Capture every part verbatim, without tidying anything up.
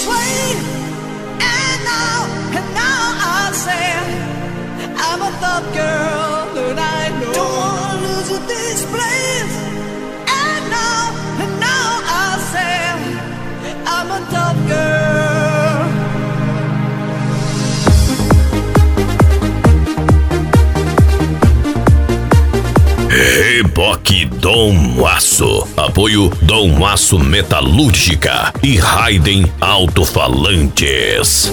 way. And now, and now I say I'm a tough girl, and I know don't wanna lose you this place. And now, and now I say I'm a tough girl. Reboque Dom Aço. Apoio Dom Aço Metalúrgica e Raiden Alto-Falantes.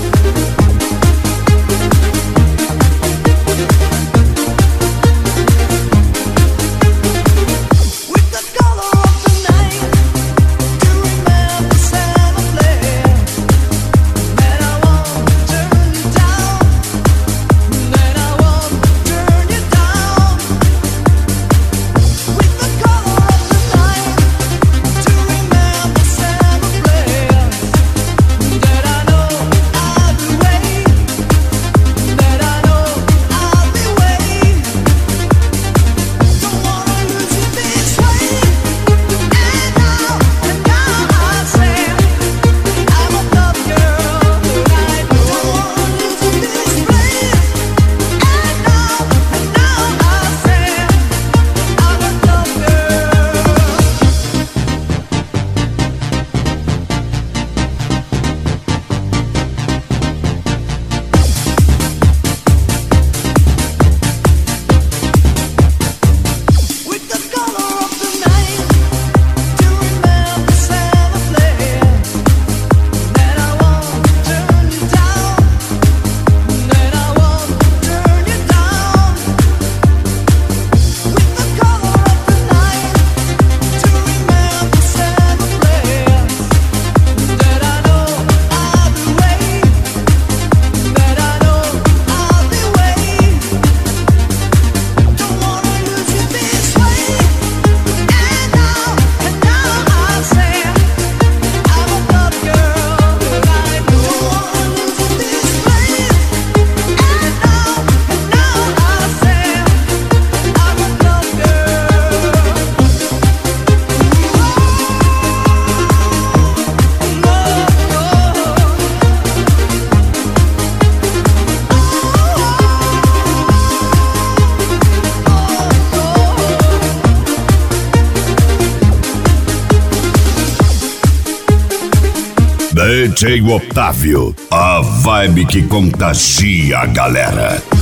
D J Otávio, a vibe que contagia a galera.